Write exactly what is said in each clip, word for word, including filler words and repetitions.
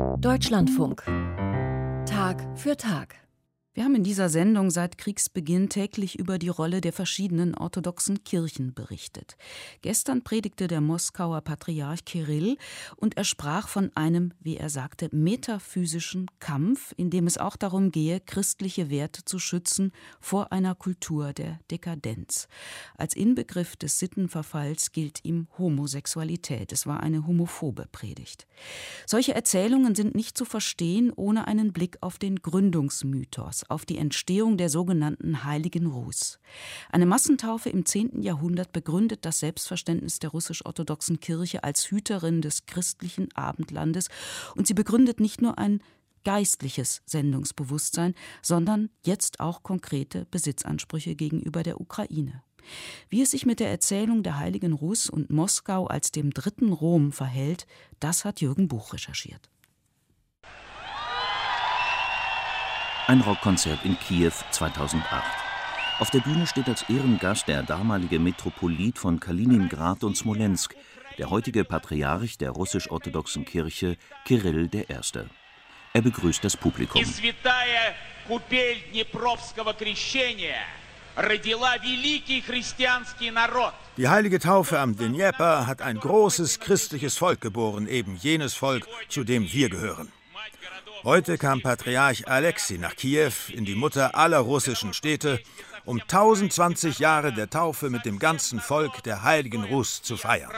Deutschlandfunk. Tag für Tag. Wir haben in dieser Sendung seit Kriegsbeginn täglich über die Rolle der verschiedenen orthodoxen Kirchen berichtet. Gestern predigte der Moskauer Patriarch Kirill und er sprach von einem, wie er sagte, metaphysischen Kampf, in dem es auch darum gehe, christliche Werte zu schützen vor einer Kultur der Dekadenz. Als Inbegriff des Sittenverfalls gilt ihm Homosexualität. Es war eine homophobe Predigt. Solche Erzählungen sind nicht zu verstehen ohne einen Blick auf den Gründungsmythos, auf die Entstehung der sogenannten Heiligen Rus. Eine Massentaufe im zehnten Jahrhundert begründet das Selbstverständnis der russisch-orthodoxen Kirche als Hüterin des christlichen Abendlandes und sie begründet nicht nur ein geistliches Sendungsbewusstsein, sondern jetzt auch konkrete Besitzansprüche gegenüber der Ukraine. Wie es sich mit der Erzählung der Heiligen Rus und Moskau als dem dritten Rom verhält, das hat Jürgen Buch recherchiert. Ein Rockkonzert in Kiew zweitausendacht. Auf der Bühne steht als Ehrengast der damalige Metropolit von Kaliningrad und Smolensk, der heutige Patriarch der russisch-orthodoxen Kirche, Kirill der Erste. Er begrüßt das Publikum. Die heilige Taufe am Dnjepr hat ein großes christliches Volk geboren, eben jenes Volk, zu dem wir gehören. Heute kam Patriarch Alexei nach Kiew, in die Mutter aller russischen Städte, um tausendzwanzig Jahre der Taufe mit dem ganzen Volk der Heiligen Rus zu feiern.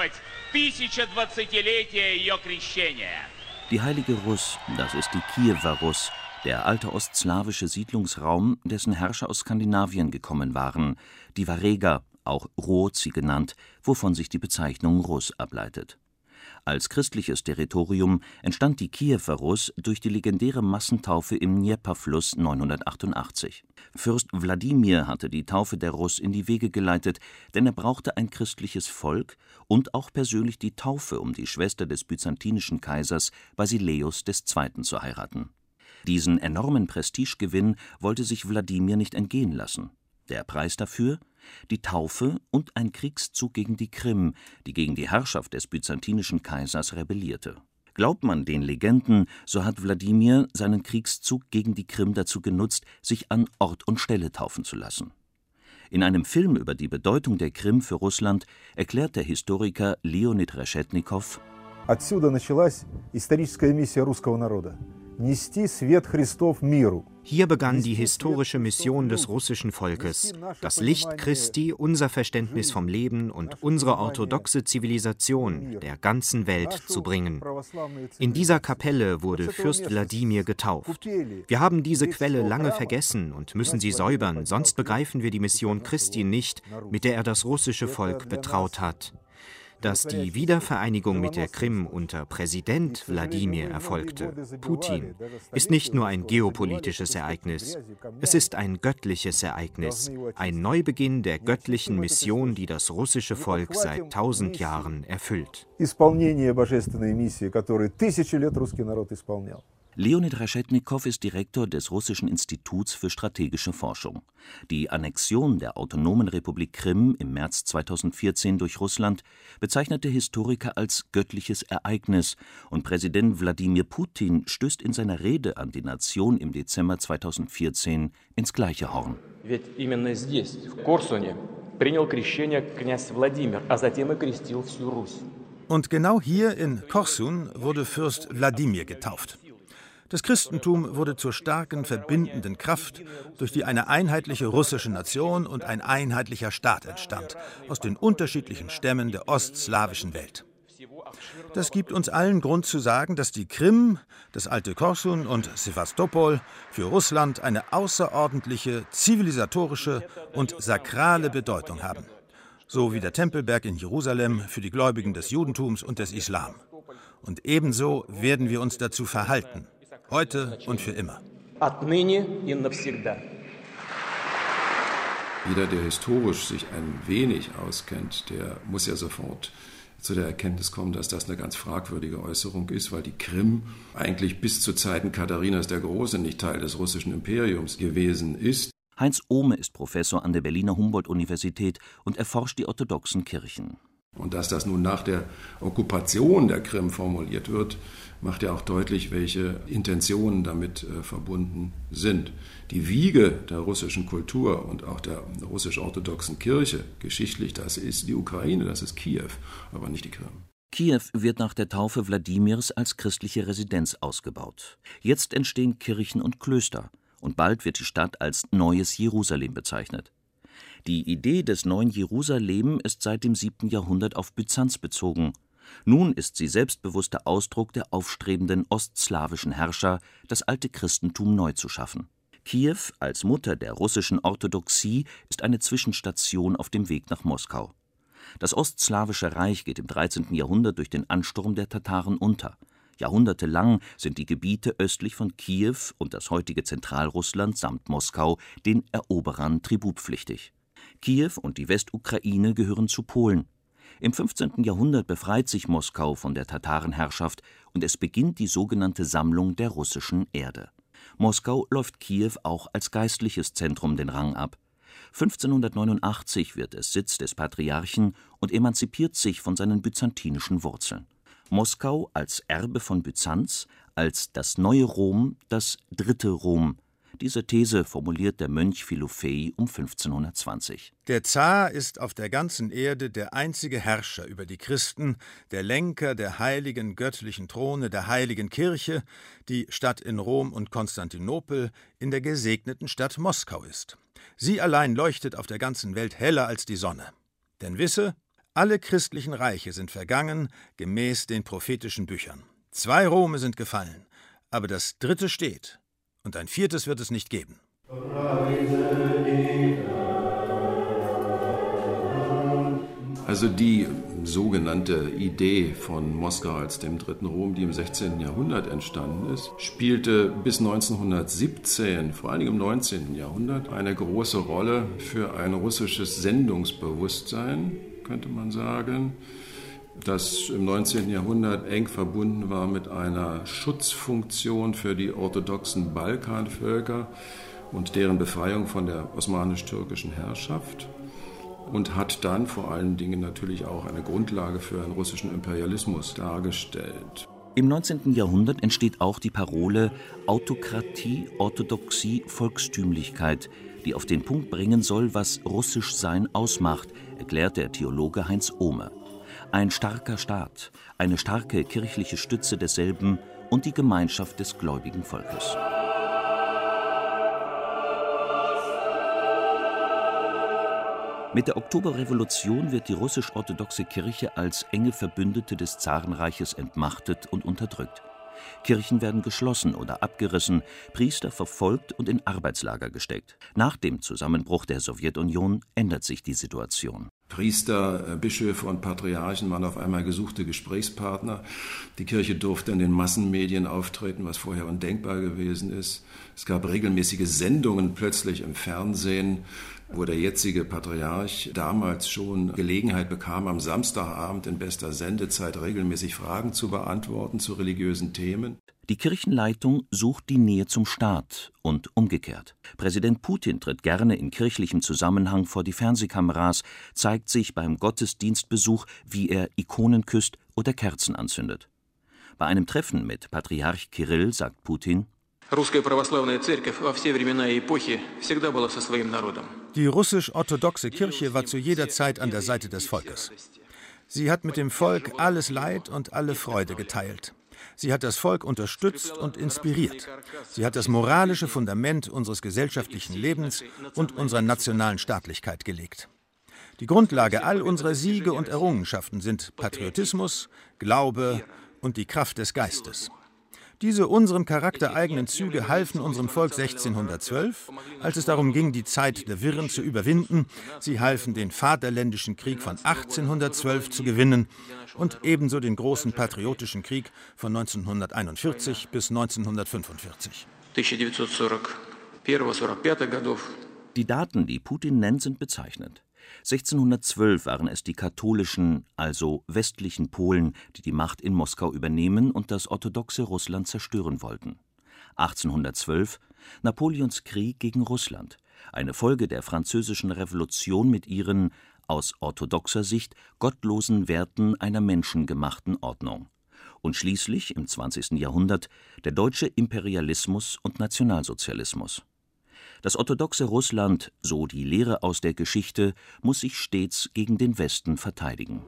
Die Heilige Rus, das ist die Kiewer Rus, der alte ostslawische Siedlungsraum, dessen Herrscher aus Skandinavien gekommen waren, die Vareger, auch Ruotsi genannt, wovon sich die Bezeichnung Rus ableitet. Als christliches Territorium entstand die Kiewer Rus durch die legendäre Massentaufe im Dnjeprfluss neunhundertachtundachtzig. Fürst Wladimir hatte die Taufe der Rus in die Wege geleitet, denn er brauchte ein christliches Volk und auch persönlich die Taufe, um die Schwester des byzantinischen Kaisers Basileus der Zweite zu heiraten. Diesen enormen Prestigegewinn wollte sich Wladimir nicht entgehen lassen. Der Preis dafür? Die Taufe und ein Kriegszug gegen die Krim, die gegen die Herrschaft des byzantinischen Kaisers rebellierte. Glaubt man den Legenden, so hat Wladimir seinen Kriegszug gegen die Krim dazu genutzt, sich an Ort und Stelle taufen zu lassen. In einem Film über die Bedeutung der Krim für Russland erklärt der Historiker Leonid Reshetnikow: Отсюда началась историческая миссия русского народа. Нести свет Христов миру. Hier begann die historische Mission des russischen Volkes, das Licht Christi, unser Verständnis vom Leben und unsere orthodoxe Zivilisation der ganzen Welt zu bringen. In dieser Kapelle wurde Fürst Wladimir getauft. Wir haben diese Quelle lange vergessen und müssen sie säubern, sonst begreifen wir die Mission Christi nicht, mit der er das russische Volk betraut hat. Dass die Wiedervereinigung mit der Krim unter Präsident Wladimir erfolgte, Putin, ist nicht nur ein geopolitisches Ereignis. Es ist ein göttliches Ereignis, ein Neubeginn der göttlichen Mission, die das russische Volk seit tausend Jahren erfüllt. Leonid Reshetnikow ist Direktor des Russischen Instituts für strategische Forschung. Die Annexion der autonomen Republik Krim im März zweitausendvierzehn durch Russland bezeichnet der Historiker als göttliches Ereignis und Präsident Wladimir Putin stößt in seiner Rede an die Nation im Dezember zweitausendvierzehn ins gleiche Horn. Und genau hier in Korsun wurde Fürst Wladimir getauft. Das Christentum wurde zur starken verbindenden Kraft, durch die eine einheitliche russische Nation und ein einheitlicher Staat entstand, aus den unterschiedlichen Stämmen der ostslawischen Welt. Das gibt uns allen Grund zu sagen, dass die Krim, das alte Korsun und Sewastopol für Russland eine außerordentliche zivilisatorische und sakrale Bedeutung haben. So wie der Tempelberg in Jerusalem für die Gläubigen des Judentums und des Islam. Und ebenso werden wir uns dazu verhalten. Heute und für immer. Jeder, der historisch sich ein wenig auskennt, der muss ja sofort zu der Erkenntnis kommen, dass das eine ganz fragwürdige Äußerung ist, weil die Krim eigentlich bis zu Zeiten Katharinas der Großen nicht Teil des russischen Imperiums gewesen ist. Heinz Ohme ist Professor an der Berliner Humboldt-Universität und erforscht die orthodoxen Kirchen. Und dass das nun nach der Okkupation der Krim formuliert wird, macht ja auch deutlich, welche Intentionen damit äh, verbunden sind. Die Wiege der russischen Kultur und auch der russisch-orthodoxen Kirche, geschichtlich, das ist die Ukraine, das ist Kiew, aber nicht die Krim. Kiew wird nach der Taufe Wladimirs als christliche Residenz ausgebaut. Jetzt entstehen Kirchen und Klöster und bald wird die Stadt als Neues Jerusalem bezeichnet. Die Idee des neuen Jerusalem ist seit dem siebten Jahrhundert auf Byzanz bezogen. Nun ist sie selbstbewusster Ausdruck der aufstrebenden ostslawischen Herrscher, das alte Christentum neu zu schaffen. Kiew als Mutter der russischen Orthodoxie ist eine Zwischenstation auf dem Weg nach Moskau. Das Ostslawische Reich geht im dreizehnten Jahrhundert durch den Ansturm der Tataren unter. Jahrhundertelang sind die Gebiete östlich von Kiew und das heutige Zentralrussland samt Moskau den Eroberern tributpflichtig. Kiew und die Westukraine gehören zu Polen. Im fünfzehnten Jahrhundert befreit sich Moskau von der Tatarenherrschaft und es beginnt die sogenannte Sammlung der russischen Erde. Moskau läuft Kiew auch als geistliches Zentrum den Rang ab. fünfzehnhundertneunundachtzig wird es Sitz des Patriarchen und emanzipiert sich von seinen byzantinischen Wurzeln. Moskau als Erbe von Byzanz, als das neue Rom, das dritte Rom. Diese These formuliert der Mönch Filofei um fünfzehnhundertzwanzig. Der Zar ist auf der ganzen Erde der einzige Herrscher über die Christen, der Lenker der heiligen göttlichen Throne der heiligen Kirche, die statt in Rom und Konstantinopel in der gesegneten Stadt Moskau ist. Sie allein leuchtet auf der ganzen Welt heller als die Sonne. Denn wisse, alle christlichen Reiche sind vergangen, gemäß den prophetischen Büchern. Zwei Rome sind gefallen, aber das dritte steht. Und ein viertes wird es nicht geben. Also die sogenannte Idee von Moskau als dem dritten Rom, die im sechzehnten Jahrhundert entstanden ist, spielte bis neunzehnhundertsiebzehn, vor allem im neunzehnten Jahrhundert, eine große Rolle für ein russisches Sendungsbewusstsein, könnte man sagen, das im neunzehnten Jahrhundert eng verbunden war mit einer Schutzfunktion für die orthodoxen Balkanvölker und deren Befreiung von der osmanisch-türkischen Herrschaft und hat dann vor allen Dingen natürlich auch eine Grundlage für einen russischen Imperialismus dargestellt. Im neunzehnten Jahrhundert entsteht auch die Parole Autokratie, Orthodoxie, Volkstümlichkeit, die auf den Punkt bringen soll, was Russischsein ausmacht, erklärt der Theologe Heinz Ohme. Ein starker Staat, eine starke kirchliche Stütze desselben und die Gemeinschaft des gläubigen Volkes. Mit der Oktoberrevolution wird die russisch-orthodoxe Kirche als enge Verbündete des Zarenreiches entmachtet und unterdrückt. Kirchen werden geschlossen oder abgerissen, Priester verfolgt und in Arbeitslager gesteckt. Nach dem Zusammenbruch der Sowjetunion ändert sich die Situation. Priester, Bischöfe und Patriarchen waren auf einmal gesuchte Gesprächspartner. Die Kirche durfte in den Massenmedien auftreten, was vorher undenkbar gewesen ist. Es gab regelmäßige Sendungen plötzlich im Fernsehen, wo der jetzige Patriarch damals schon Gelegenheit bekam, am Samstagabend in bester Sendezeit regelmäßig Fragen zu beantworten zu religiösen Themen. Die Kirchenleitung sucht die Nähe zum Staat und umgekehrt. Präsident Putin tritt gerne in kirchlichem Zusammenhang vor die Fernsehkameras, zeigt sich beim Gottesdienstbesuch, wie er Ikonen küsst oder Kerzen anzündet. Bei einem Treffen mit Patriarch Kirill sagt Putin: Die russisch-orthodoxe Kirche war zu jeder Zeit an der Seite des Volkes. Sie hat mit dem Volk alles Leid und alle Freude geteilt. Sie hat das Volk unterstützt und inspiriert. Sie hat das moralische Fundament unseres gesellschaftlichen Lebens und unserer nationalen Staatlichkeit gelegt. Die Grundlage all unserer Siege und Errungenschaften sind Patriotismus, Glaube und die Kraft des Geistes. Diese unserem Charakter eigenen Züge halfen unserem Volk sechzehnhundertzwölf, als es darum ging, die Zeit der Wirren zu überwinden. Sie halfen, den Vaterländischen Krieg von achtzehnhundertzwölf zu gewinnen und ebenso den großen Patriotischen Krieg von neunzehnhunderteinundvierzig bis neunzehnhundertfünfundvierzig. Die Daten, die Putin nennt, sind bezeichnend. sechzehnhundertzwölf waren es die katholischen, also westlichen Polen, die die Macht in Moskau übernehmen und das orthodoxe Russland zerstören wollten. achtzehnhundertzwölf Napoleons Krieg gegen Russland, eine Folge der Französischen Revolution mit ihren, aus orthodoxer Sicht, gottlosen Werten einer menschengemachten Ordnung. und schließlich im zwanzigsten Jahrhundert der deutsche Imperialismus und Nationalsozialismus. Das orthodoxe Russland, so die Lehre aus der Geschichte, muss sich stets gegen den Westen verteidigen.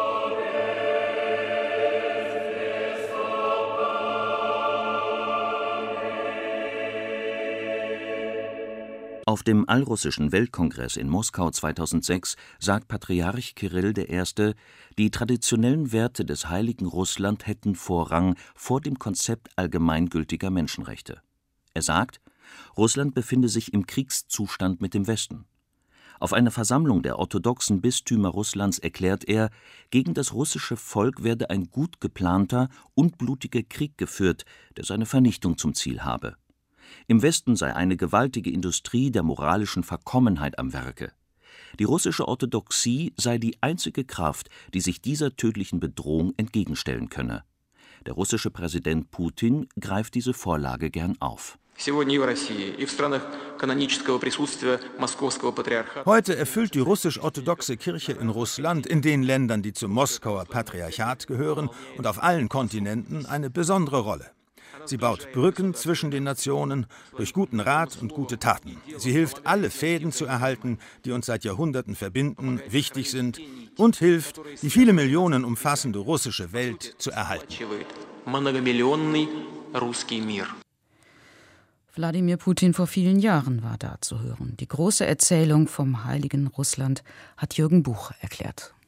Auf dem Allrussischen Weltkongress in Moskau zweitausendsechs sagt Patriarch Kirill der Erste., die traditionellen Werte des heiligen Russland hätten Vorrang vor dem Konzept allgemeingültiger Menschenrechte. Er sagt, Russland befinde sich im Kriegszustand mit dem Westen. Auf einer Versammlung der orthodoxen Bistümer Russlands erklärt er, gegen das russische Volk werde ein gut geplanter und blutiger Krieg geführt, der seine Vernichtung zum Ziel habe. Im Westen sei eine gewaltige Industrie der moralischen Verkommenheit am Werke. Die russische Orthodoxie sei die einzige Kraft, die sich dieser tödlichen Bedrohung entgegenstellen könne. Der russische Präsident Putin greift diese Vorlage gern auf. Heute erfüllt die russisch-orthodoxe Kirche in Russland, in den Ländern, die zum Moskauer Patriarchat gehören und auf allen Kontinenten, eine besondere Rolle. Sie baut Brücken zwischen den Nationen durch guten Rat und gute Taten. Sie hilft, alle Fäden zu erhalten, die uns seit Jahrhunderten verbinden, wichtig sind, und hilft, die viele Millionen umfassende russische Welt zu erhalten. Wladimir Putin vor vielen Jahren war da zu hören. Die große Erzählung vom heiligen Russland hat Jürgen Buch erklärt.